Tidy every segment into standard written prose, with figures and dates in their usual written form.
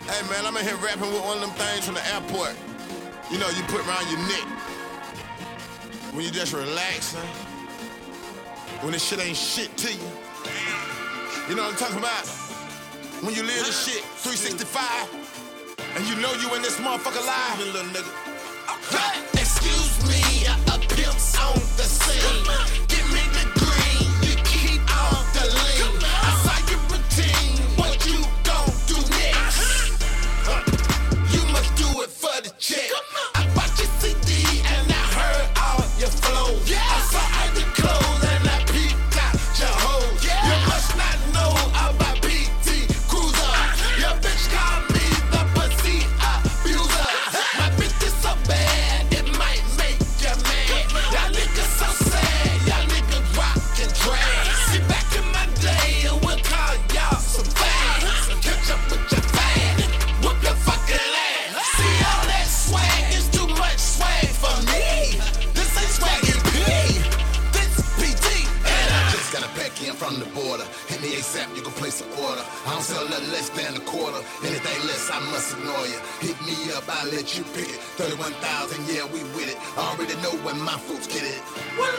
Hey man, I'm in here rapping with one of them things from the airport. You know, you put around your neck when you just relaxing, when this shit ain't shit to you. You know what I'm talking about? When you live this shit 365 and you know you in this motherfucker live, little nigga. Okay. Excuse me, a pimp's on the scene. Give me the green, you keep on the lean. I saw your routine, what you gon' do next? You must do it for the check. I bought your CD and I heard all your flows. I saw all your clothes and I peeped out your hoes. You must not know about PT Cruiser. Your bitch called me the pussy abuser. My bitch is so bad, it might make you mad. Y'all niggas so sad, y'all niggas rock and drag. See, back in my day, we'll call y'all some fags. Catch up with your fag, whoop your fucking ass. See, all that swag is too much swag for me. This ain't swaggin' P, this PD. And I just got a pack in from the border. Hit me ASAP, you can place an order. I don't sell nothing less than a quarter. Anything less, I must ignore you. Hit me up, I'll let you pick it. 31,000, yeah, we with it. Already know when my folks get it.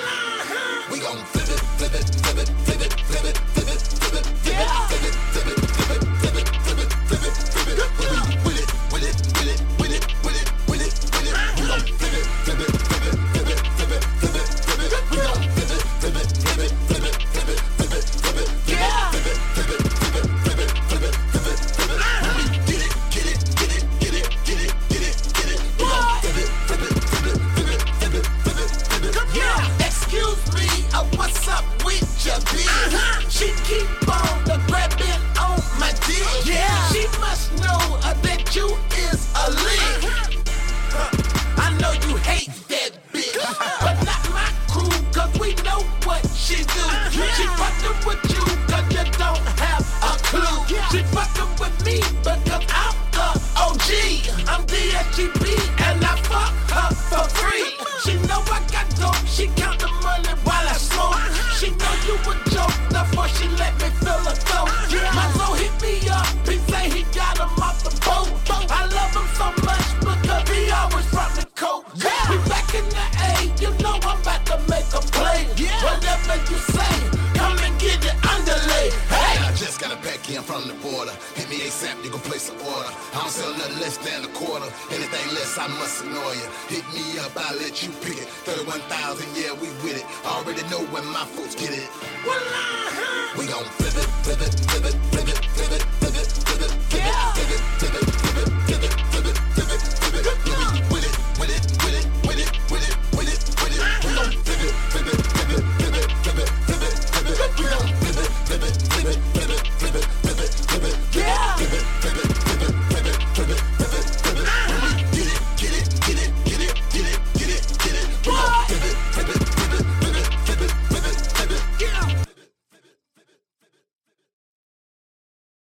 We gon' flip it, flip it, flip it, flip it, flip it, flip it, flip it, flip it, flip it, flip it, flip it, flip it, flip it, flip it, flip it. We with it, with it, with it, with it, with it, with it, with it. We gon' flip it, flip it, flip it, flip it, flip it, flip it, flip it. We gon' flip it, flip it, flip it, flip it, flip it, flip it, flip it, flip it, flip it, flip it, flip it, flip it, flip it, flip it, flip it. When we get it, get it, get it, get it, get it, get it, get it. We gon' flip it, flip it, flip it, flip it, flip it, flip it, flip it. Excuse me, what's up with your bitch? She keep on grabbing on my dick. She must know that you is a lick. I know you hate that bitch, but not my crew, cause we know what she do. She fucking with you cause you don't have a clue. She fucking with me because I'm the OG. I'm DSGP and I fuck her for free. She know I got dope, she count the money while I smoke. She know you a joke, therefore she let me feel a throat. My soul hit me up, he say he got him off the boat. I love him so much because he always brought the coat. We back in the A, you know I'm about to make a play. Whatever you say, come and get it underlay. Hey! I just got a pack in from the border. Hit me ASAP, you can place an order. I don't sell nothing less than a quarter. Anything less, I must ignore you. Hit me up, I'll let you pick it. 31,000, yeah, we with it. Already know when my folks get it. We gon' flip it, flip it, flip it, flip it.